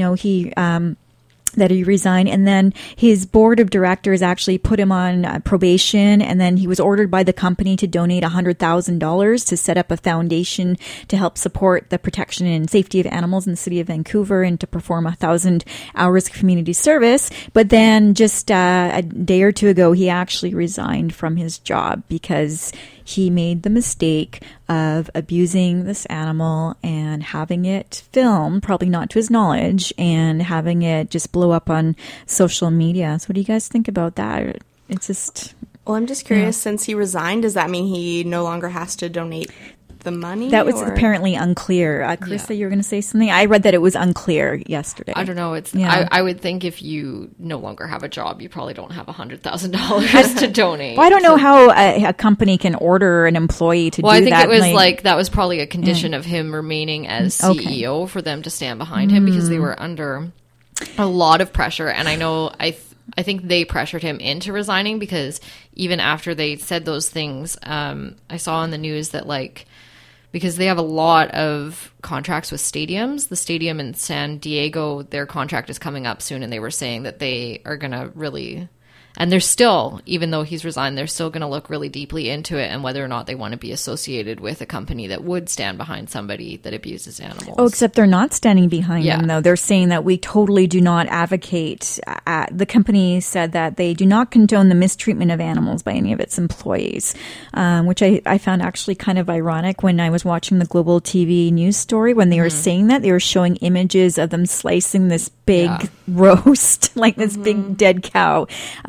that he resign. And then his board of directors actually put him on probation. And then he was ordered by the company to donate $100,000 to set up a foundation to help support the protection and safety of animals in the city of Vancouver and to perform 1,000 hours of community service. But then just a day or two ago, he actually resigned from his job because he made the mistake of abusing this animal and having it filmed, probably not to his knowledge, and having it just blow up on social media. So what do you guys think about that? It's just... Well, I'm just curious, since he resigned, does that mean he no longer has to donate the money? That was apparently unclear. Carissa, you were going to say something? I read that it was unclear yesterday. I don't know. I would think if you no longer have a job, you probably don't have $100,000 to donate. Well, I don't know how a company can order an employee to do that. Well, I think it was that was probably a condition of him remaining as CEO for them to stand behind him because they were under a lot of pressure. And I know I think they pressured him into resigning because even after they said those things, I saw on the news that because they have a lot of contracts with stadiums. The stadium in San Diego, their contract is coming up soon, and they were saying that they are going to really... And they're still, even though he's resigned, they're still going to look really deeply into it and whether or not they want to be associated with a company that would stand behind somebody that abuses animals. Oh, except they're not standing behind him, though. They're saying that we totally do not advocate. The company said that they do not condone the mistreatment of animals by any of its employees, which I found actually kind of ironic when I was watching the Global TV news story. When they were saying that, they were showing images of them slicing this big roast, like this big dead cow.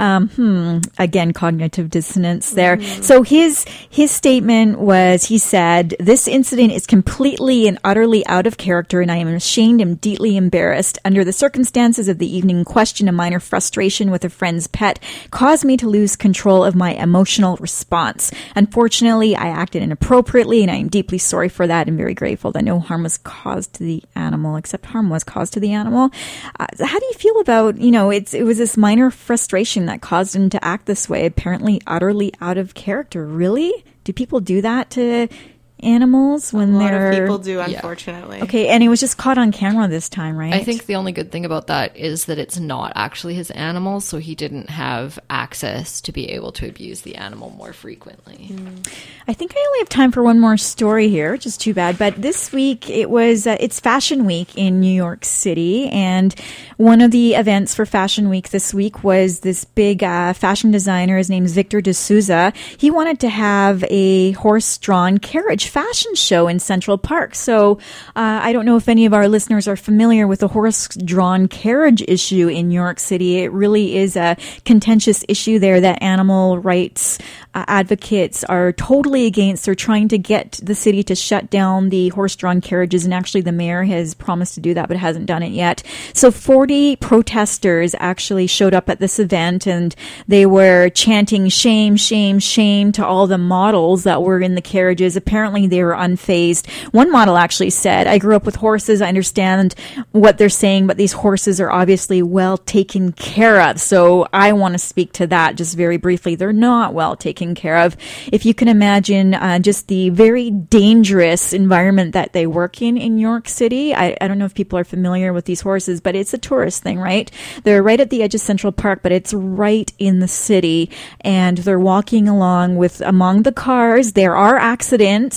Again, cognitive dissonance there. So his statement was, he said, "This incident is completely and utterly out of character, and I am ashamed and deeply embarrassed. Under the circumstances of the evening in question, a minor frustration with a friend's pet caused me to lose control of my emotional response. Unfortunately, I acted inappropriately, and I am deeply sorry for that and very grateful that no harm was caused to the animal, except harm was caused to the animal." How do you feel about, it was this minor frustration that caused him to act this way, apparently utterly out of character. Really? Do people do that to animals when a lot of people do, unfortunately. Okay, and he was just caught on camera this time, right? I think the only good thing about that is that it's not actually his animal, so he didn't have access to be able to abuse the animal more frequently. I think I only have time for one more story here, which is too bad. But this week, it's Fashion Week in New York City, and one of the events for Fashion Week this week was this big fashion designer. His name is Victor de Souza. He wanted to have a horse-drawn carriage fashion show in Central Park. So I don't know if any of our listeners are familiar with the horse-drawn carriage issue in New York City. It really is a contentious issue there that animal rights advocates are totally against. They're trying to get the city to shut down the horse-drawn carriages, and actually the mayor has promised to do that but hasn't done it yet. So 40 protesters actually showed up at this event, and they were chanting shame, shame, shame to all the models that were in the carriages. Apparently they were unfazed. One model actually said, "I grew up with horses. I understand what they're saying, but these horses are obviously well taken care of." So I want to speak to that just very briefly. They're not well taken care of. If you can imagine just the very dangerous environment that they work in New York City. I don't know if people are familiar with these horses, but it's a tourist thing, right? They're right at the edge of Central Park, but it's right in the city, and they're walking along among the cars. There are accidents.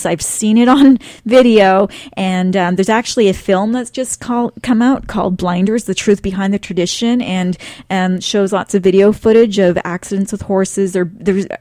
I've seen it on video, and there's actually a film that's just come out called Blinders: The Truth Behind the Tradition, and shows lots of video footage of accidents with horses. They're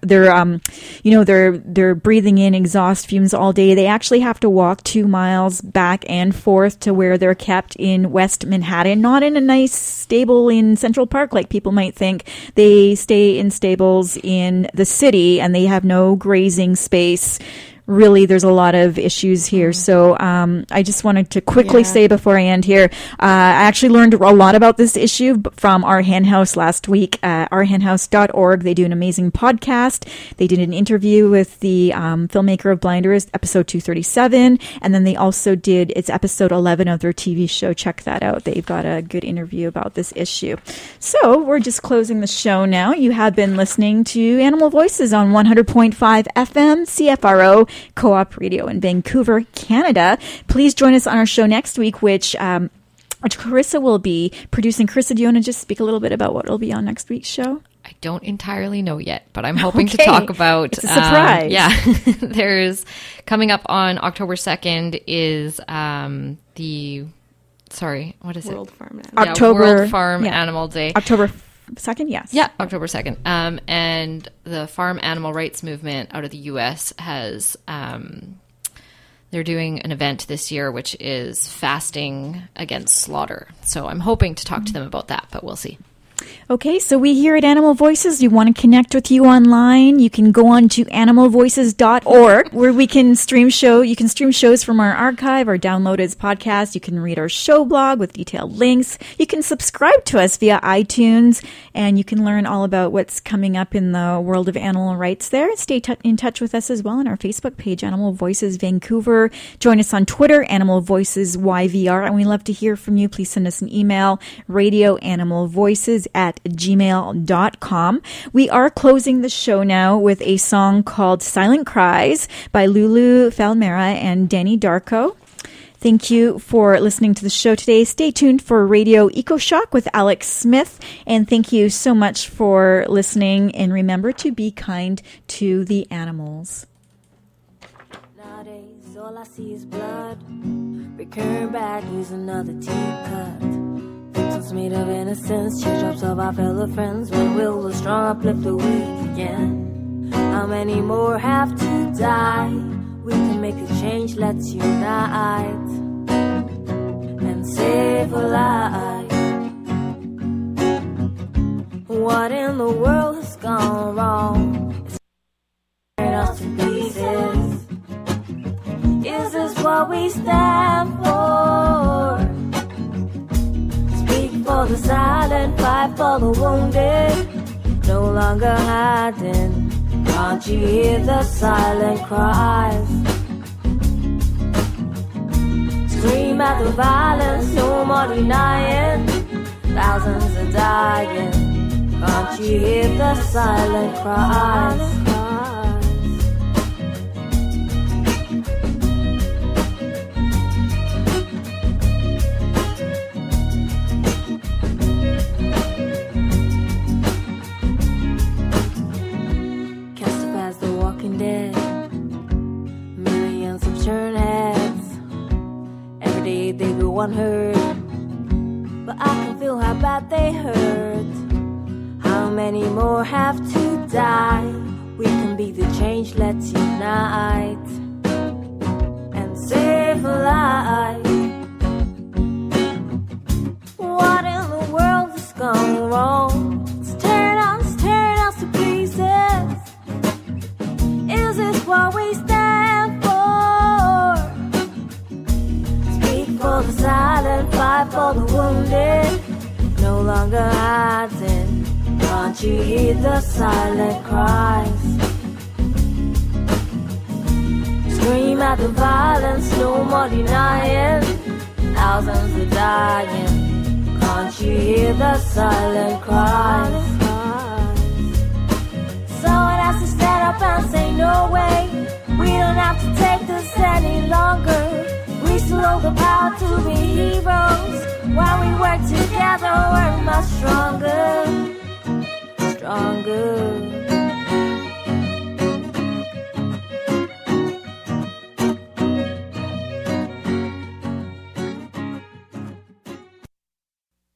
breathing in exhaust fumes all day. They actually have to walk 2 miles back and forth to where they're kept in West Manhattan, not in a nice stable in Central Park like people might think. They stay in stables in the city, and they have no grazing space. Really, there's a lot of issues here. So I just wanted to quickly say before I end here, I actually learned a lot about this issue from Our Hen House last week. ourhenhouse.org. They do an amazing podcast. They did an interview with the filmmaker of Blinders, episode 237. And then they also did, it's episode 11 of their TV show. Check that out. They've got a good interview about this issue. So we're just closing the show now. You have been listening to Animal Voices on 100.5 FM, CFRO, Co-op Radio in Vancouver, Canada. Please join us on our show next week, which Carissa will be producing. Carissa, do you want to just speak a little bit about what will be on next week's show? I don't entirely know yet, but I'm hoping to talk about... It's a surprise. There's... Coming up on October 2nd is the... Sorry, what is World it? Farm Animal. World Farm Animal Day. October 2nd, yes. Yeah, October 2nd. And the farm animal rights movement out of the U.S. has... they're doing an event this year, which is fasting against slaughter. So I'm hoping to talk to them about that, but we'll see. Okay, so we here at Animal Voices, we want to connect with you online. You can go on to animalvoices.org where we can stream you can stream shows from our archive or download as podcasts. You can read our show blog with detailed links. You can subscribe to us via iTunes, and you can learn all about what's coming up in the world of animal rights there. Stay in touch with us as well on our Facebook page, Animal Voices Vancouver. Join us on Twitter, Animal Voices YVR, and we love to hear from you. Please send us an email, radioanimalvoices@gmail.com. We are closing the show now with a song called Silent Cries by Lulu Falmera and Danny Darko. Thank you for listening to the show today. Stay tuned for Radio EcoShock with Alex Smith. And thank you so much for listening. And remember to be kind to the animals. Nowadays, all I see is blood. Recurring bad news, another teacup. Victims made of innocence, teardrops of our fellow friends. When will the strong uplift the weak again? How many more have to die? We can make a change, let's unite and save a life. What in the world has gone wrong? It's tearing us to pieces. Is this what we stand for? Speak for the silent, fight for the wounded. No longer hiding. Can't you hear the silent cries? Scream at the violence, no more denying. Thousands are dying. Can't you hear the silent cries? Dead. Millions of turn heads. Every day they go unheard, but I can feel how bad they hurt. How many more have to die? We can be the change, let's unite and save a life. What in the world has gone wrong? It's tearing us to pieces. Is this what we stand for? Speak for the silent, fight for the wounded. No longer hiding. Can't you hear the silent cries? Scream at the violence, no more denying. Thousands are dying. Can't you hear the silent cries? Someone has to stand up and say no way. We don't have to take this any longer. We still hold the power to be heroes. While we work together, we're much stronger. Stronger.